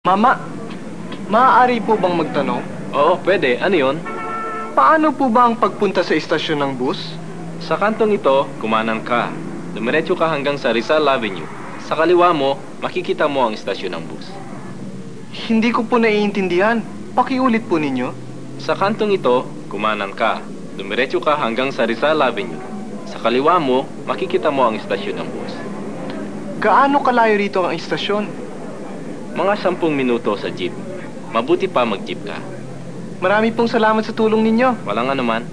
Mama, maaari po bang magtanong? Oo, pwede. Ano yon? Paano po ba ang pagpunta sa istasyon ng bus? Sa kantong ito, kumanan ka. Dumiretso ka hanggang sa Rizal Avenue. Sa kaliwa mo, makikita mo ang istasyon ng bus. Hindi ko po naiintindihan. Pakiulit po ninyo. Sa kantong ito, kumanan ka. Dumiretso ka hanggang sa Rizal Avenue. Sa kaliwa mo, makikita mo ang istasyon ng bus. Gaano kalayo rito ang istasyon? Mga 10 minuto sa jeep. Mabuti pa mag-jeep ka. Marami pong salamat sa tulong ninyo. Walang anuman.